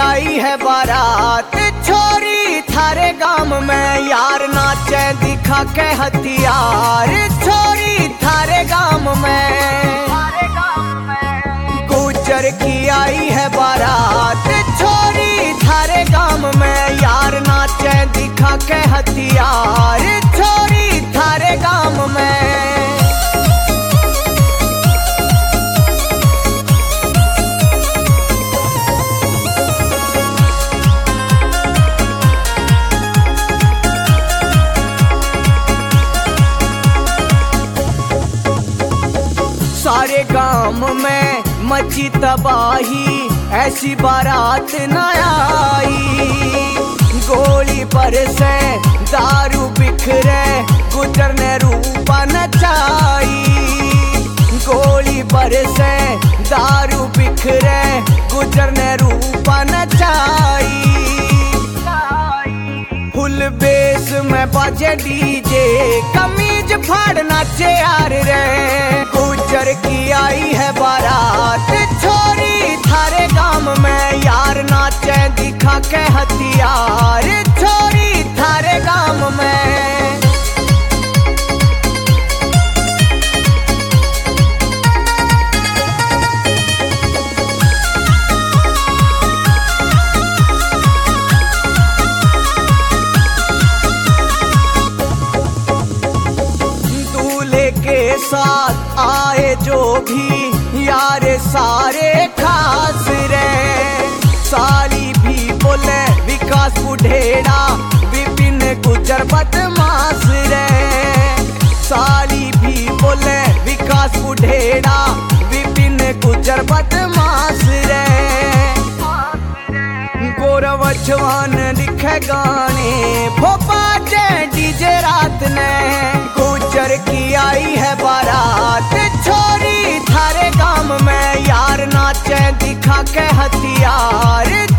आई है बारात छोरी थारे गांव में यार नाचे दिखा के हथियार छोरी थारे गांव में गुजर की आई है बारात छोरी थारे गांव में यार नाचे दिखा के हथियार छोरी थारे गांव में। सारे गांव में मची तबाही ऐसी बारात न आई गोली पर से दारू बिखरे गुजर ने रूपा नचाई गोली पर से दारू बिखरे गुजर ने रूपा नचाई फुल बेस में बाजे डीजे कमीज फाड़ नाचे यार रे गुजर की आई है बारात छोरी थारे गांव में यार नाचे दिखा के हथियार छोरी थारे गांव में। के साथ आए जो भी यार सारे खास रे साली भी बोले विकास बुढ़ेड़ा विपिन गुजर बदमाश रे साली भी बोले विकास बुढ़ेड़ा विपिन गुजर बदमाश रे गौरव जवान लिखे गाने भोपा जे डीजे रात ने गुजर की आई है बारात छोरी थारे गांव में यार नाचे दिखा के हथियार